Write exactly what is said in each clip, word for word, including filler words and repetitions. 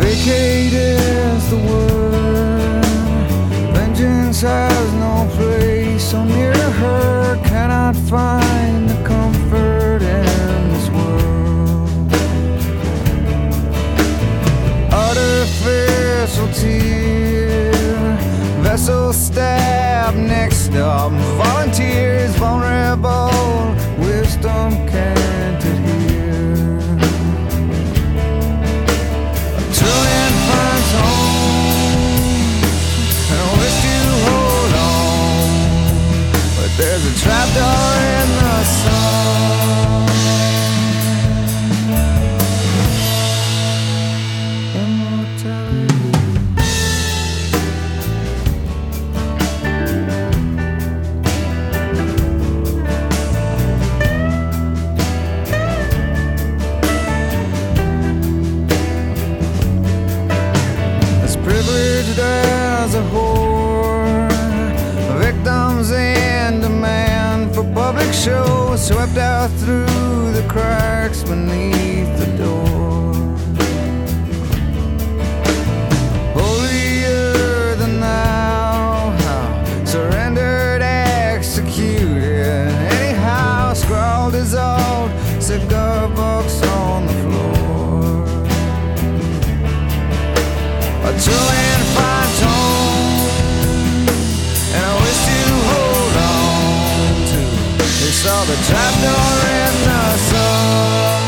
Vacate is the word. Vengeance has no place. So near her cannot find the comfort in this world. Artificial tear, vessel stab, next up volunteers, vulnerable, wisdom can't adhere. A trillion finds home, and I wish to hold on, but there's a trapdoor in the sun. Immortality. Privileged as a whore, victims in demand for public show, swept out through the cracks beneath the door. Holier than thou, surrendered, executed. Anyhow, scrawled his old cigar box on the floor. A trillion finds home, and I wish to hold on to. They saw the trapdoor in the sun.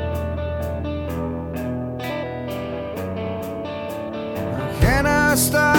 Stop.